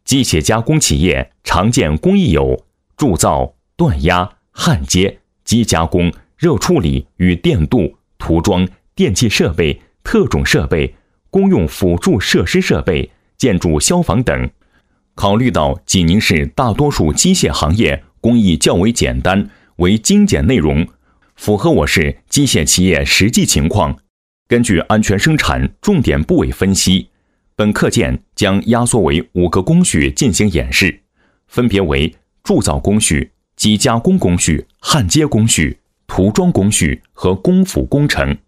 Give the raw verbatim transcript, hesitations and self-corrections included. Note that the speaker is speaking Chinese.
机械加工企业常见工艺有铸造、锻压、焊接、机加工、热处理与电镀、涂装、电气设备、特种设备、公用辅助设施设备、建筑消防等。考虑到济宁市大多数机械行业工艺较为简单，为精简内容，符合我市机械企业实际情况，根据安全生产重点部位分析，本课件将压缩为五个工序进行演示，分别为铸造工序、机加工工序、焊接工序、涂装工序和工辅工程。